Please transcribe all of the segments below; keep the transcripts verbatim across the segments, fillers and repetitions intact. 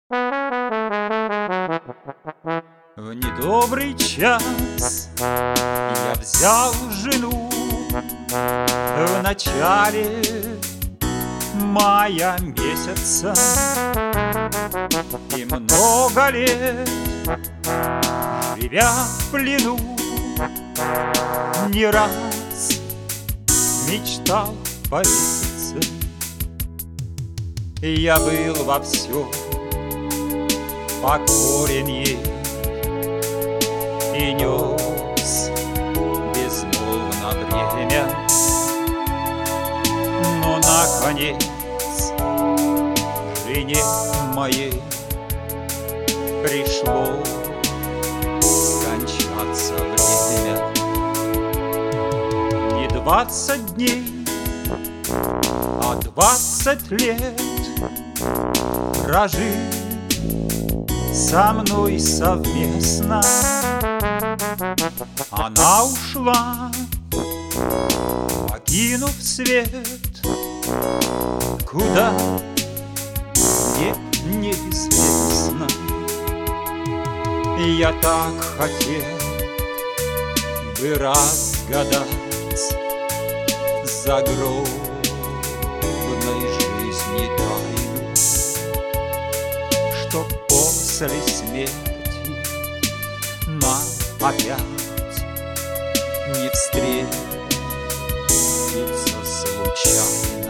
В недобрый час я взял жену в начале мая месяца, и много лет, живя в плену, не раз мечтал повеситься. Я был во всем покорен ей и нес безмолвно бремя, но наконец жене моей пришло скончаться время. Не двадцать дней, а двадцать лет прожив со мной совместно. Она ушла, покинув свет, куда мне неизвестно. Я так хотел бы разгадать загробной жизни тайну, что после смерти нам опять не встретиться случайно.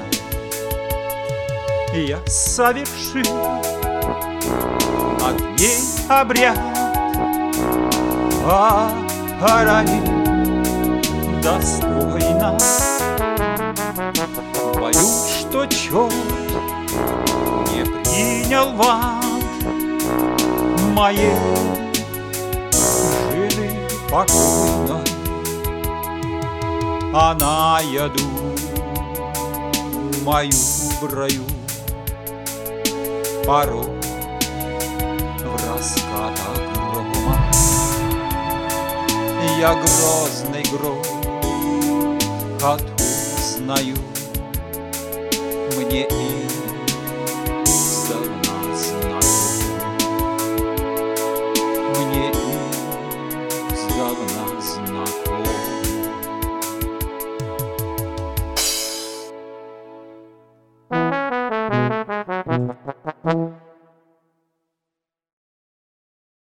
Я совершил над ней обряд, а хоронил достойно. Боюсь, что черт не принял в ад моей жены покойной. Она, я думаю, в раю порой в раскатах грома. Я грозный гром отузнаю, мне издавна знаком, мне издавна знаком.